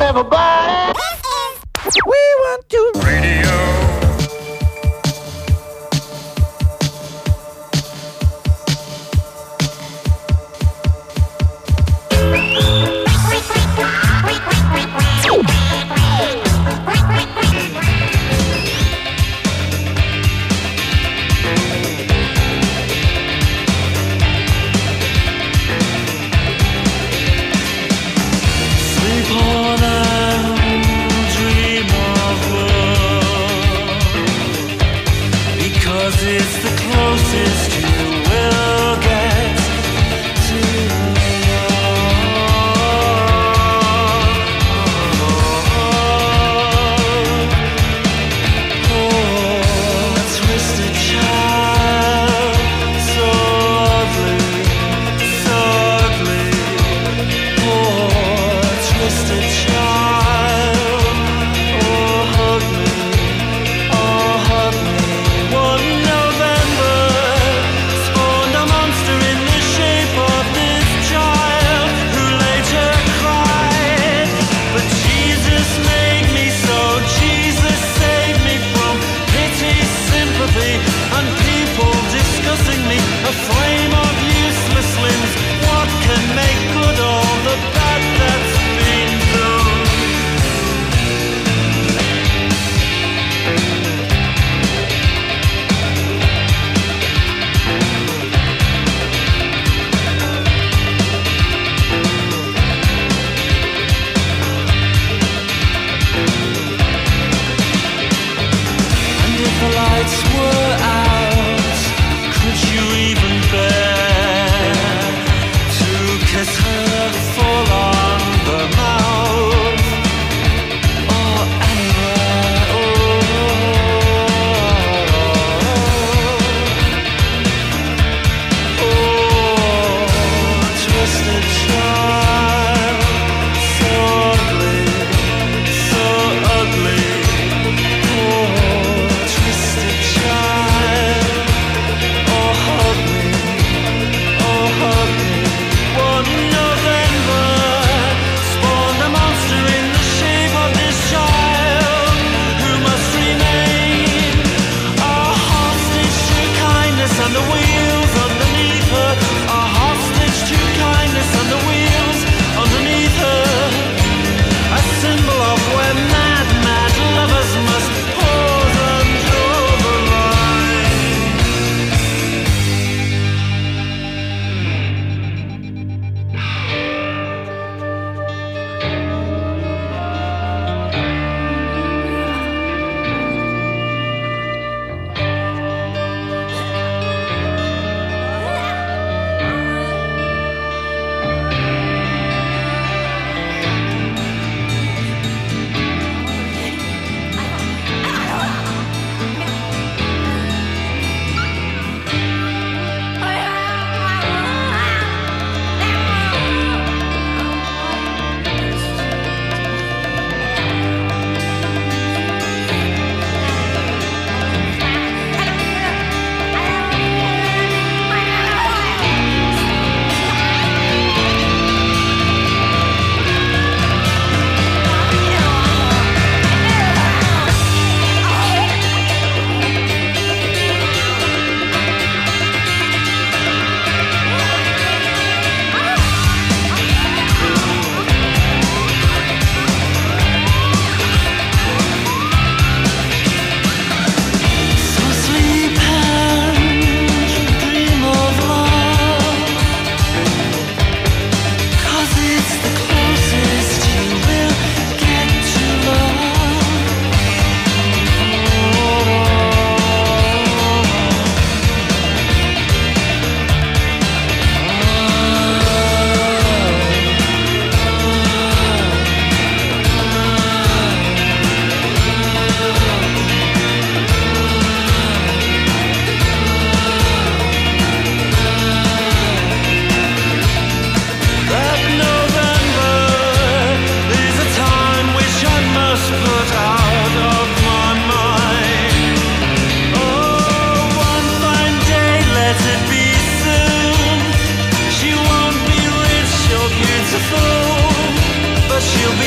everybody. We want to radio. Sleep on out.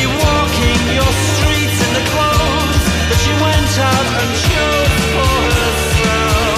walking your streets in the clothes that she went out and chose for herself.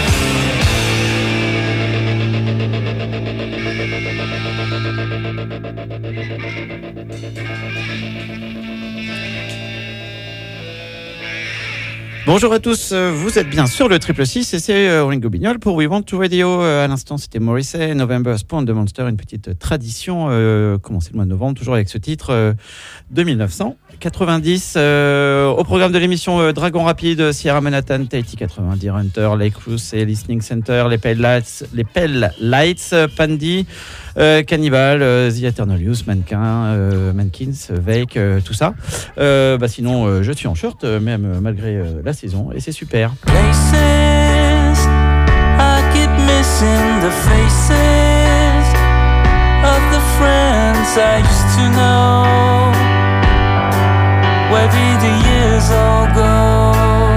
Bonjour à tous, vous êtes bien sur le 666 et c'est Ringo Bignol pour We Want to Radio. À l'instant, c'était Morrissey, November Spawn de Monster, une petite tradition. Commencé le mois de novembre, toujours avec ce titre de 1990. Au programme de l'émission Dragon Rapide, Sierra Manhattan, Tahiti 90, Hunter, Lake Cruise et Listening Center, les Pale Lights, Pandy, Cannibal, The Eternal Youth, Mankins, Vake, tout ça. Sinon, je suis en short, même malgré la saison, et c'est super. Places, I keep missing the faces of the friends I used to know. Where did the years all go?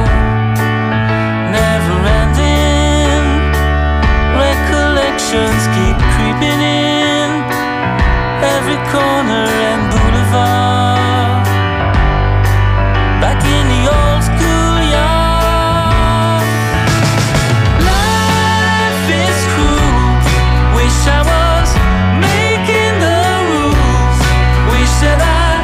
Never ending recollections keep creeping in every corner and boulevard. Back in the old school yard. Life is cruel. Wish I was making the rules. Wish that I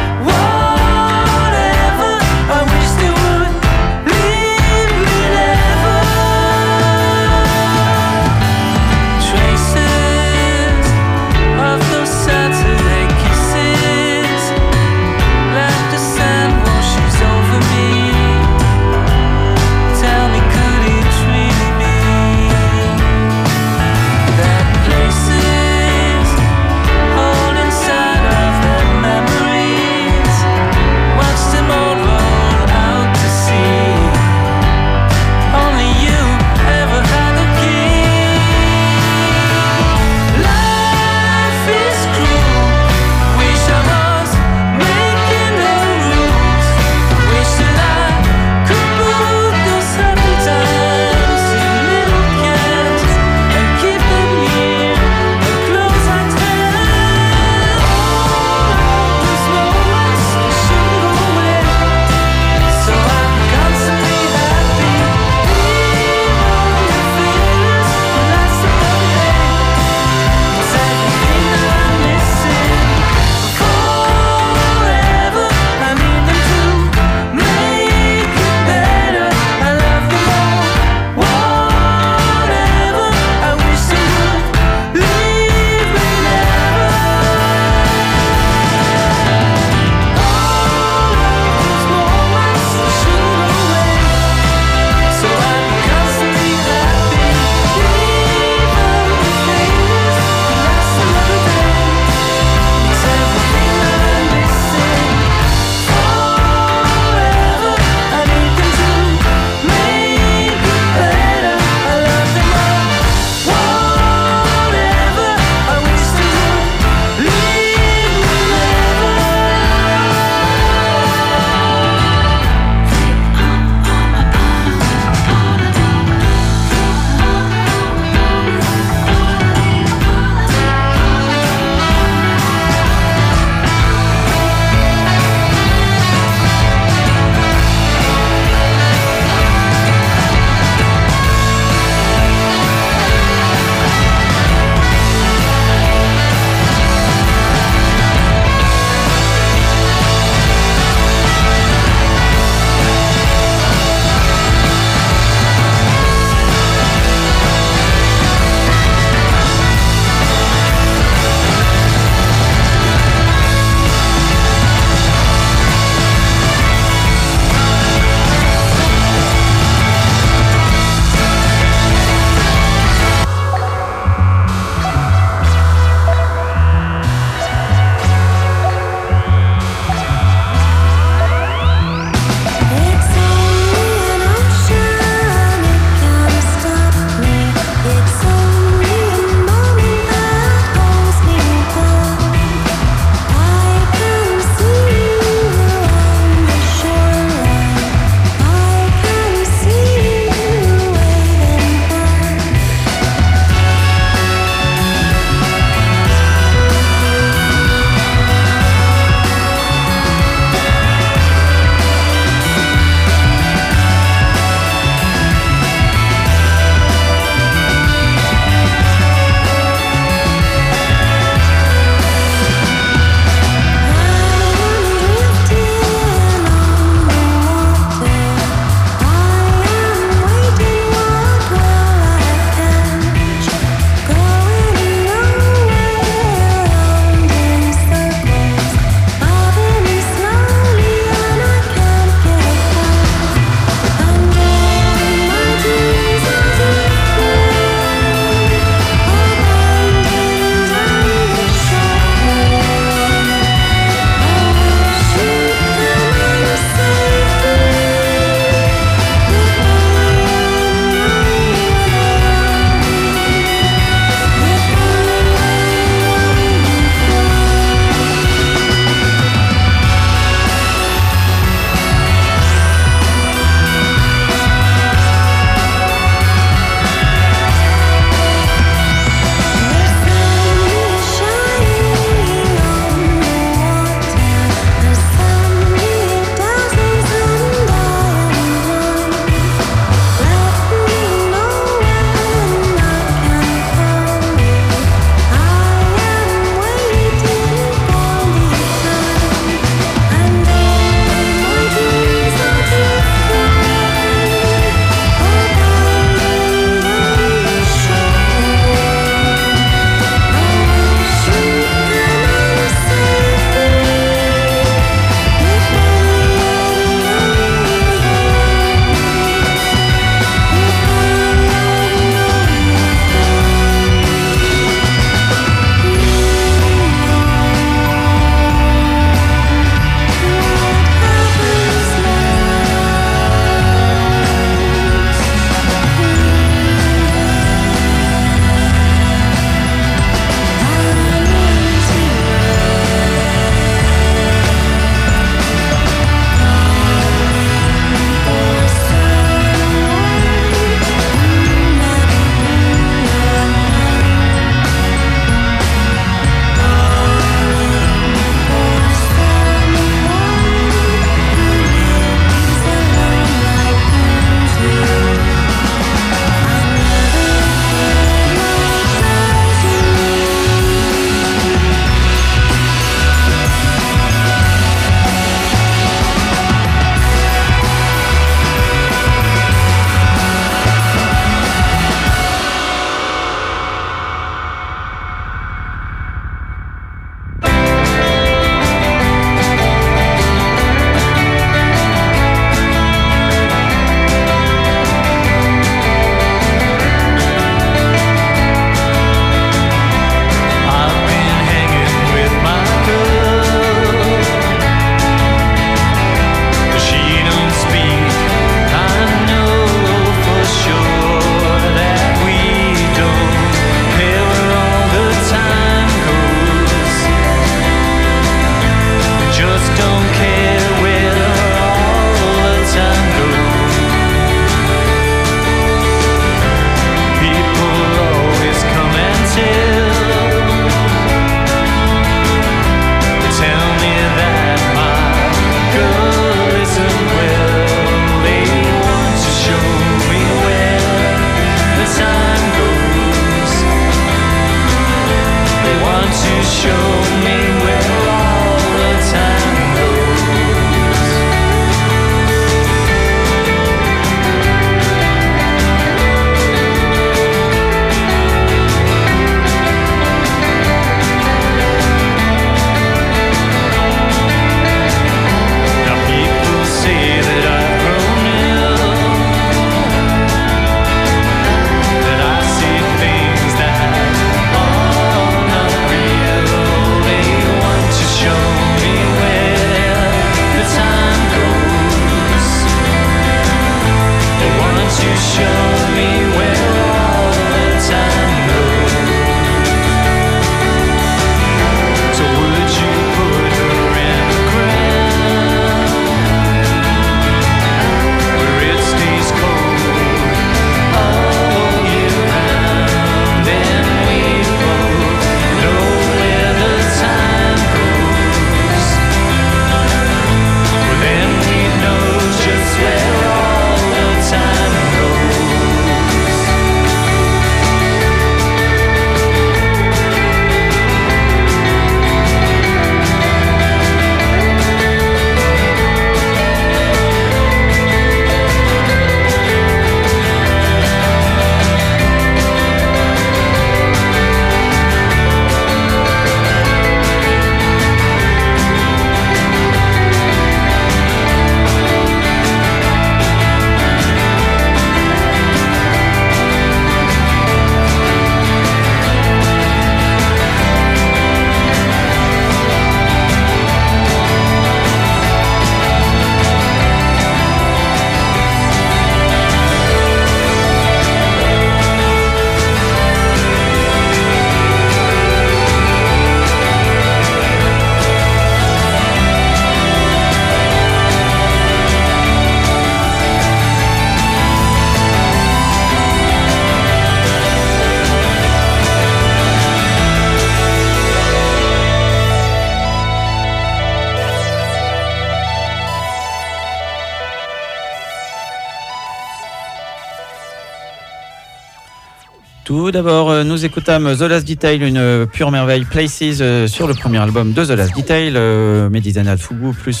Tout d'abord, nous écoutâmes The Last Detail, une pure merveille, Places, sur le premier album de The Last Detail, Medizana Fugu plus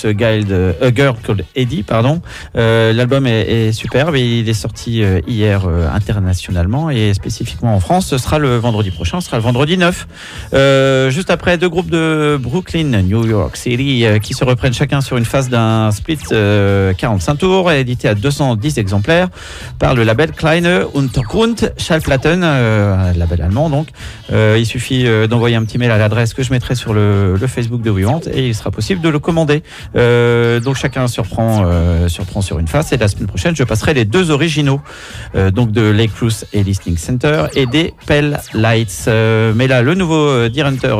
A Girl Called Eddie, pardon. L'album est superbe et il est sorti hier internationalement et spécifiquement en France. Ce sera le vendredi prochain, ce sera le vendredi 9. Juste après, deux groupes de Brooklyn, New York City, qui se reprennent chacun sur une phase d'un split 45 tours, édité à 210 exemplaires par le label Kleine Untergrund Schallplatten, label allemand donc. Il suffit d'envoyer un petit mail à l'adresse que je mettrai sur le Facebook de WeWant et il sera possible de le commander. Donc chacun surprend sur une face et la semaine prochaine je passerai les deux originaux donc de Lake Cruise et Listening Center et des Pale Lights. Mais là le nouveau Deer Hunter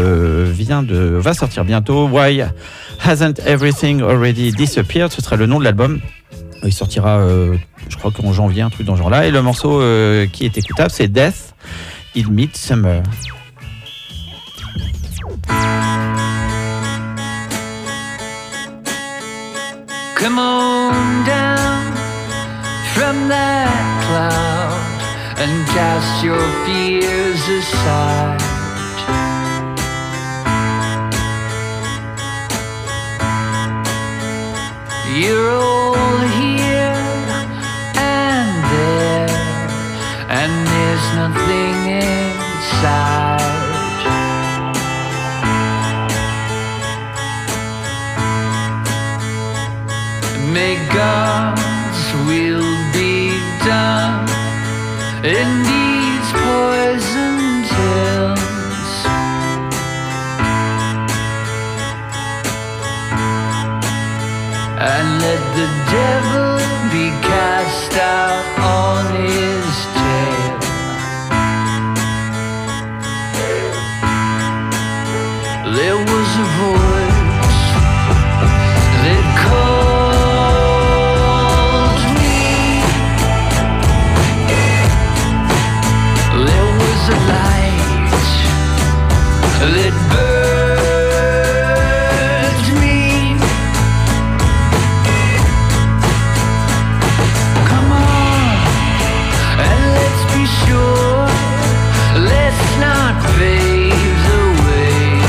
va sortir bientôt. Why Hasn't Everything Already Disappeared, ce sera le nom de l'album. Il sortira, je crois qu'en janvier, un truc dans ce genre-là. Et le morceau qui est écoutable, c'est Death in Midsummer. Come on down from that cloud and cast your fears aside. You're all here and there, and there's nothing inside. May God's will be done in these poisoned hills. And let the devil be cast out on his tail. There was a voice that called me. There was a light that burned me. Come on, and let's be sure, let's not pave the way.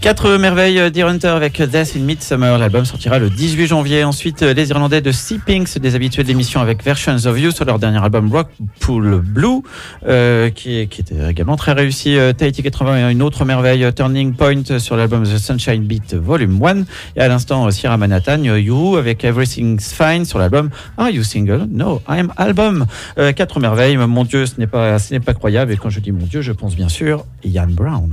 4 merveilles Deer Hunter avec Death in Midsummer. L'album sortira le 18 janvier. Ensuite, les Irlandais de Sea Pinks, des habitués de l'émission avec Versions of You sur leur dernier album Rockpool Blue, qui était également très réussi. Tahiti 80, une autre merveille, Turning Point sur l'album The Sunshine Beat Volume 1. Et à l'instant, Sierra Manhattan, You avec Everything's Fine sur l'album Are You Single? No, I'm Album. 4 merveilles. Mon Dieu, ce n'est pas croyable. Et quand je dis mon Dieu, je pense bien sûr Ian Brown.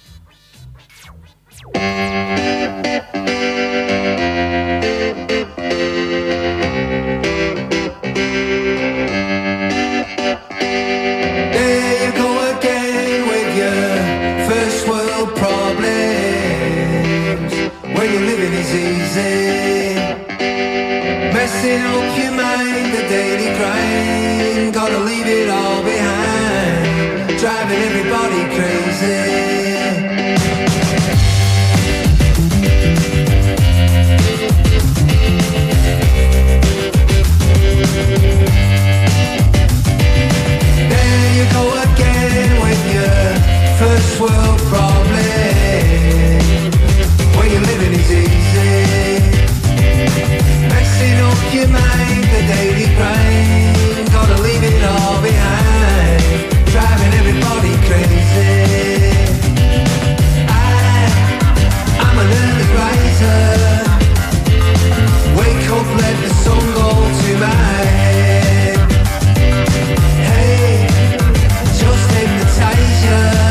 Messing up your mind, the daily grind. Gotta leave it all behind. Driving everybody crazy. There you go again with your first world problem. Where you're living is easy. Messing up your mind, the daily grind. Gotta leave it all behind. Driving everybody crazy. I'm an early riser. Wake up, let the sun go to my head. Hey, just hypnotize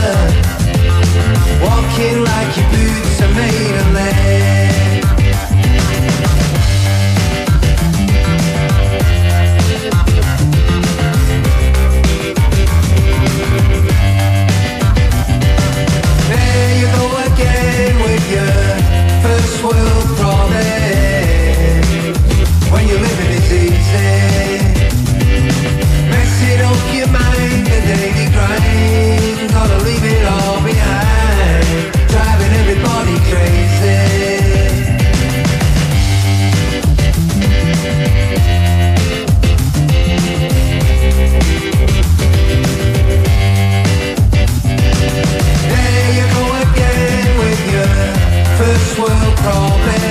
you. Walking like your boots are made of lead. First world problem. When you're living is easy. Messing up your mind, the daily grind. Gotta leave it all behind. Driving everybody crazy. There you go again with your first world problem.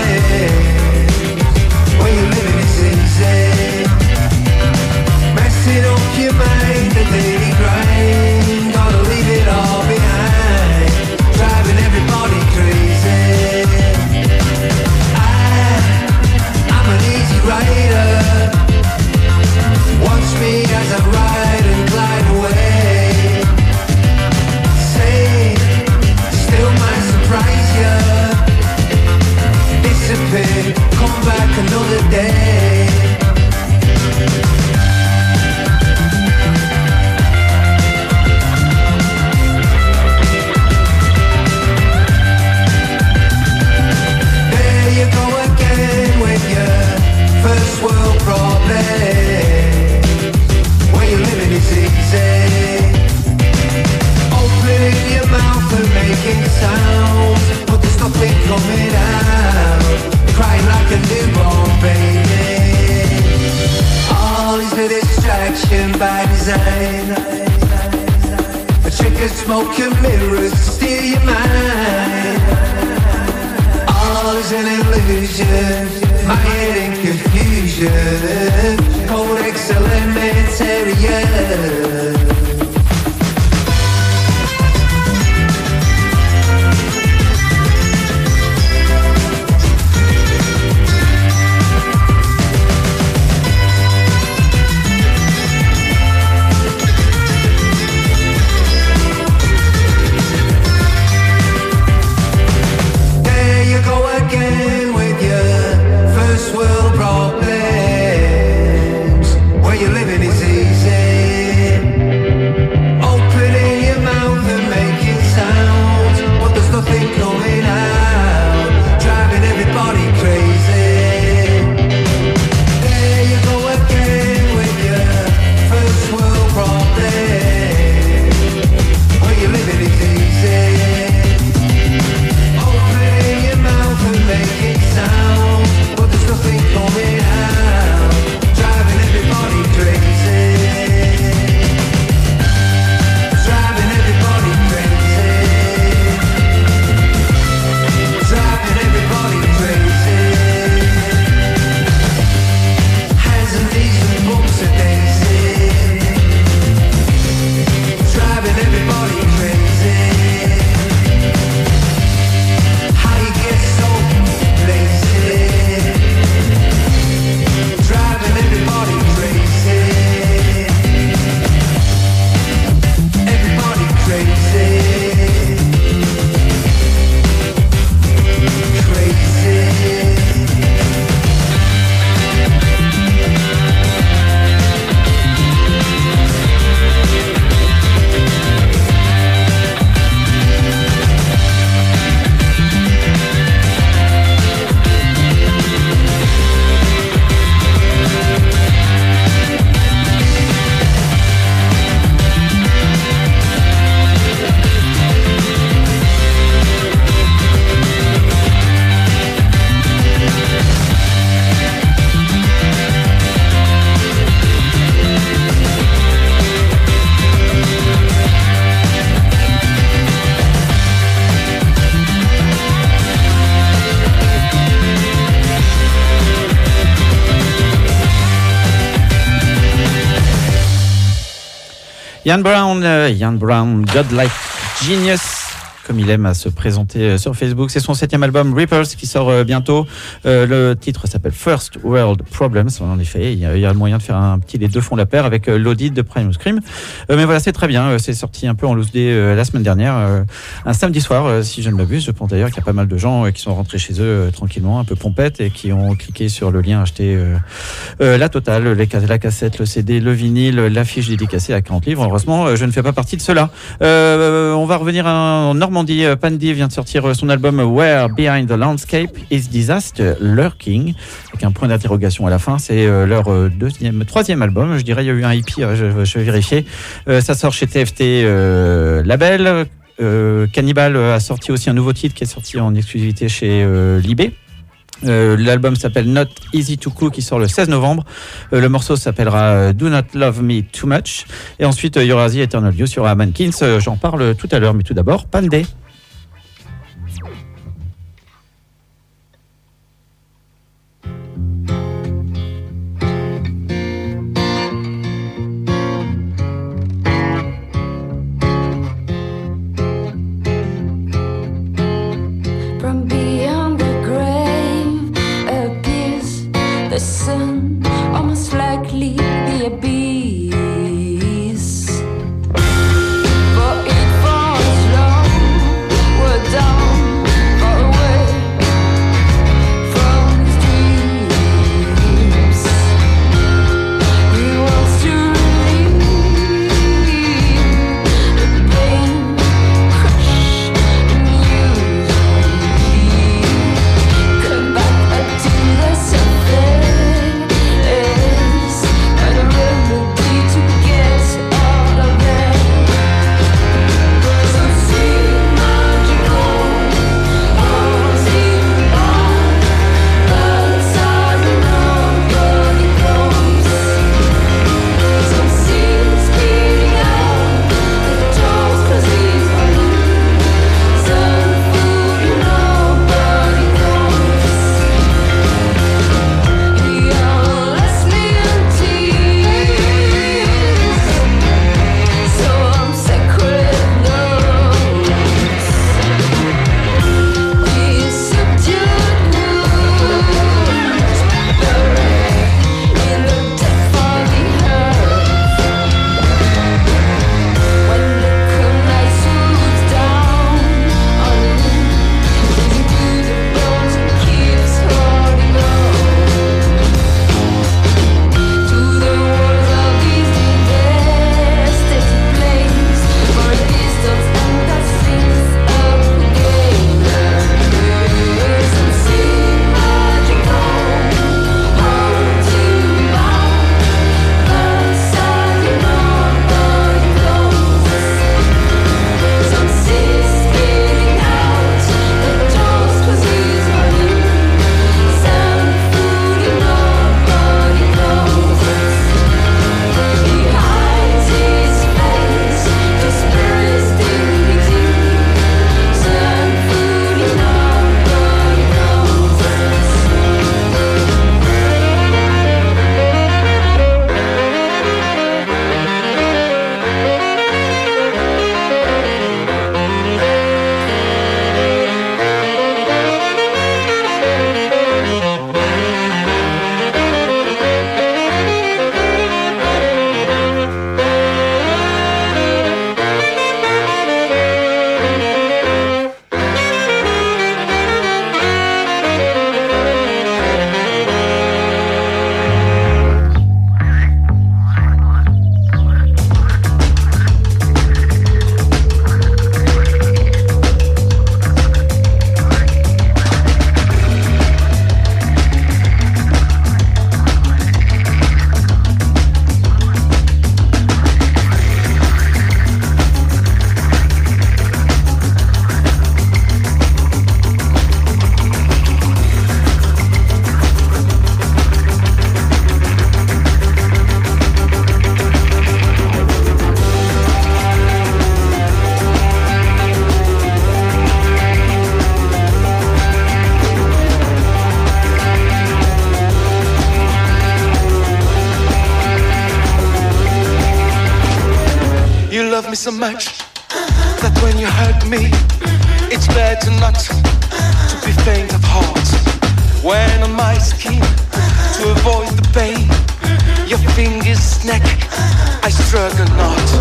When you're living is easy. Messing up your mind, the daily grind. Gotta leave it all behind. Driving everybody crazy. I'm an easy rider. Watch me as I ride and glide away. Say, still might surprise you. Disappear, come back another day. There you go again with your first world problem. Where you're living is easy. Opening your mouth and making sounds, but there's nothing coming out. Crying like a newborn baby. All is a distraction by design. A trick of smoke and mirrors to steal your mind. All is an illusion, my head in confusion. Codex elementary. World problems, where you're living is easy. Ian Brown, Godlike Genius, comme il aime à se présenter sur Facebook. C'est son 7e album Ripples qui sort bientôt. Le titre s'appelle First World Problems. En effet, il y a le moyen de faire un petit les deux font la paire avec l'audit de Primus Scream. Mais voilà, c'est très bien. C'est sorti un peu en loose day la semaine dernière, un samedi soir, si je ne m'abuse. Je pense d'ailleurs qu'il y a pas mal de gens qui sont rentrés chez eux tranquillement, un peu pompettes, et qui ont cliqué sur le lien acheter la totale, la cassette, le CD, le vinyle, l'affiche dédicacée à 40 livres. Heureusement, je ne fais pas partie de ceux-là. On va revenir en Normandie. Pandy vient de sortir son album Where Behind the Landscape is Disaster Lurking, avec un point d'interrogation à la fin. C'est leur troisième album, je dirais. Il y a eu un hippie, je vais vérifier. Ça sort chez TFT Label. Cannibal a sorti aussi un nouveau titre qui est sorti en exclusivité chez Libé. L'album s'appelle Not Easy to Cook, qui sort le 16 novembre. Le morceau s'appellera Do Not Love Me Too Much. Et ensuite, il y aura The Eternal You sur Mankins. J'en parle tout à l'heure, mais tout d'abord, Pandey. Sun, almost likely the abyss. For it falls long me so much that when you hurt me, it's better not to be faint of heart. When on my skin, to avoid the pain, your fingers snack, I struggle not.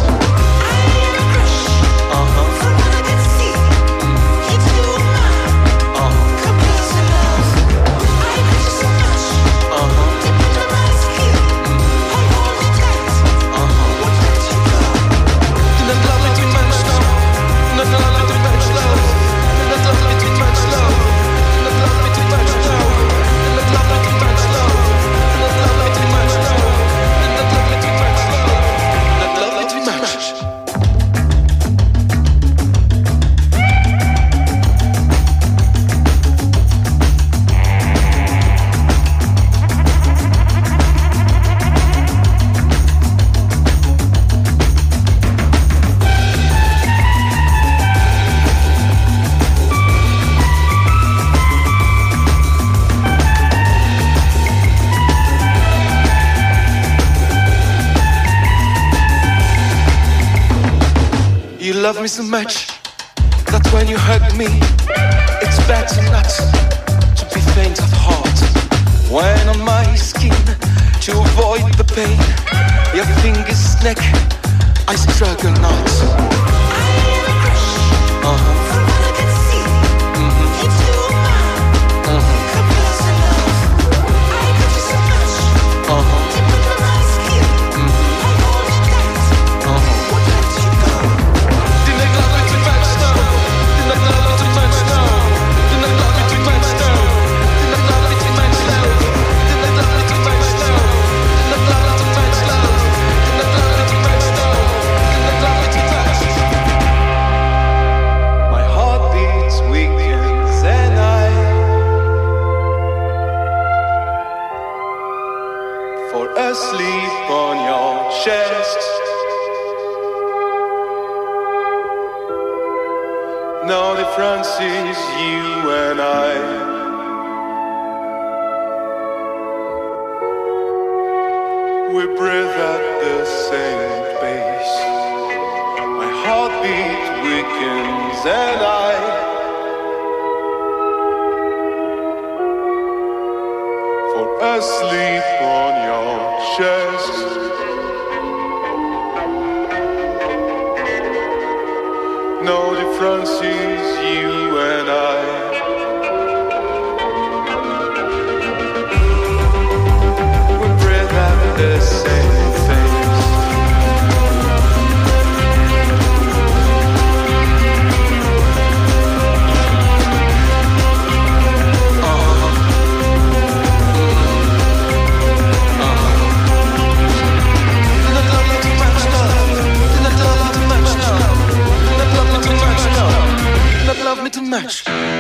You love me so much that when you hurt me, it's better not to be faint of heart. When on my skin, to avoid the pain, your fingers snack, I struggle not. Asleep on your chest. No difference is you and I. We breathe at the same pace. My heartbeat weakens and I fall asleep on your chest. No difference is you and I. We breathe at the same things. Love me too much.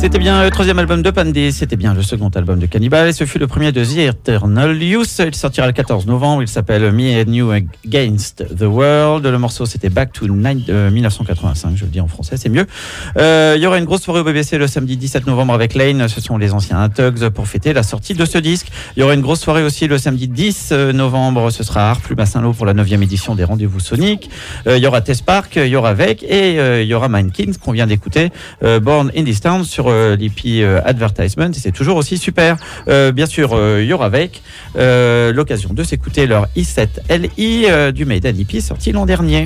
C'était bien le troisième album de Pandey, c'était bien le second album de Cannibal et ce fut le premier de The Eternal Youth. Il sortira le 14 novembre, il s'appelle Me and You Against the World. Le morceau c'était Back to 1985, je le dis en français, c'est mieux. Il y aura une grosse soirée au BBC le samedi 17 novembre avec Lane, ce sont les anciens Tugs pour fêter la sortie de ce disque. Il y aura une grosse soirée aussi le samedi 10 novembre, ce sera à Harplume à Saint-Lô pour la 9e édition des Rendez-vous Soniques. Il y aura Test Park, il y aura Vec et il y aura Mindkins qu'on vient d'écouter, Born in this Town sur l'EP Advertisement, et c'est toujours aussi super. Bien sûr, il y aura avec l'occasion de s'écouter leur i7LI du Maiden EP sorti l'an dernier.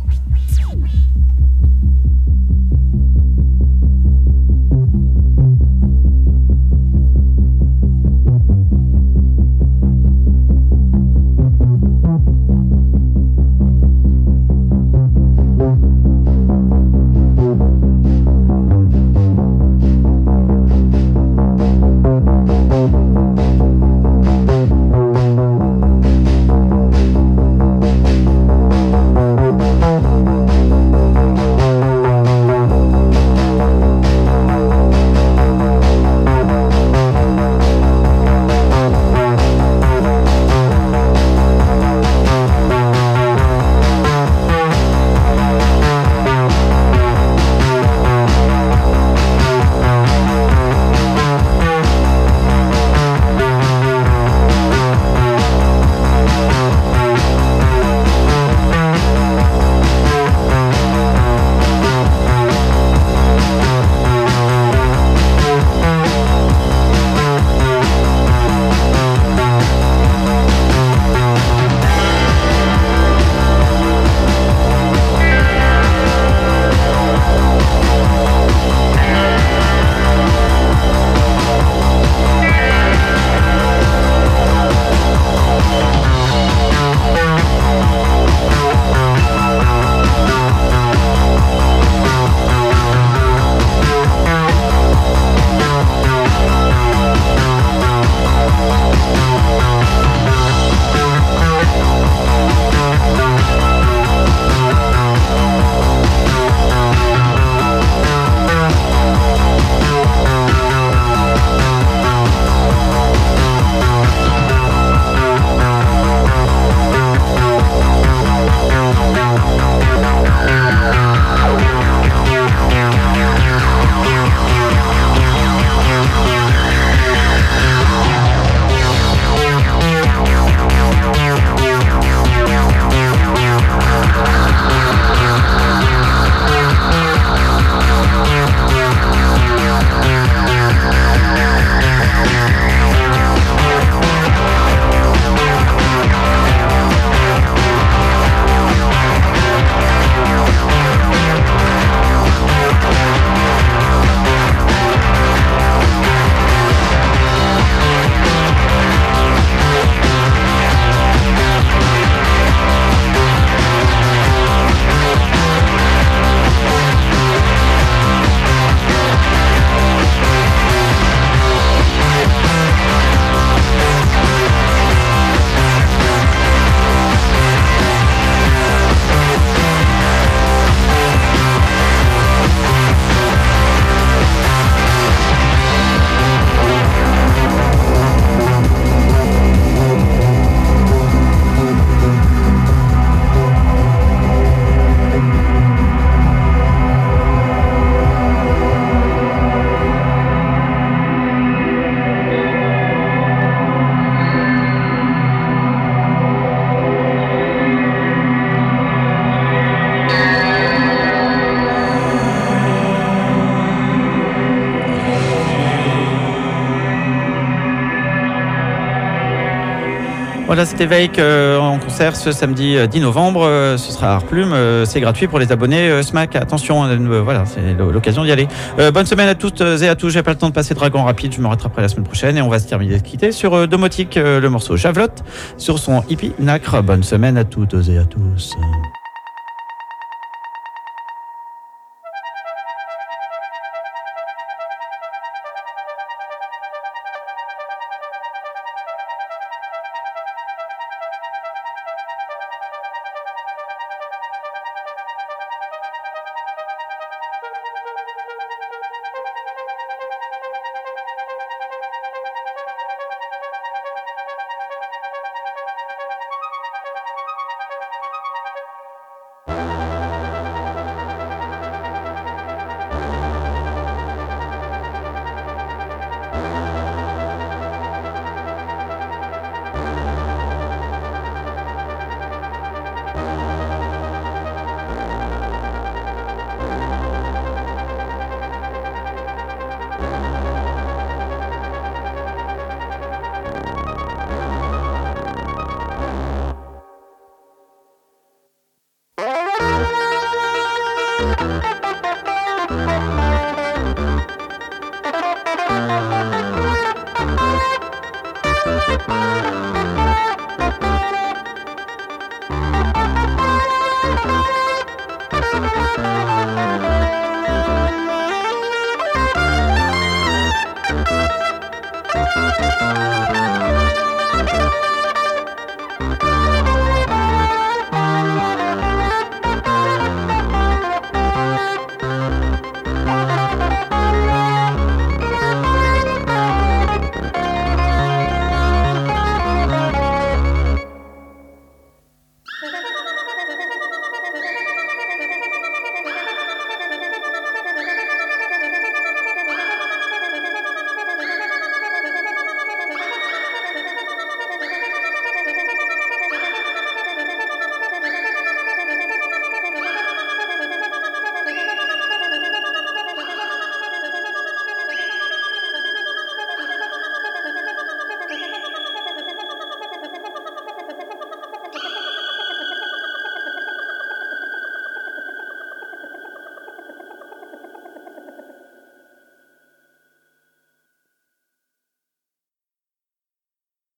Voilà, c'était Veik en concert ce samedi 10 novembre. Ce sera à Harplume. C'est gratuit pour les abonnés SMAC. Attention, voilà, c'est l'occasion d'y aller. Bonne semaine à toutes et à tous. J'ai pas le temps de passer Dragon Rapide. Je me rattraperai la semaine prochaine et on va se terminer de quitter sur Domotique, le morceau Javelotte sur son hippie Nacre. Bonne semaine à toutes et à tous.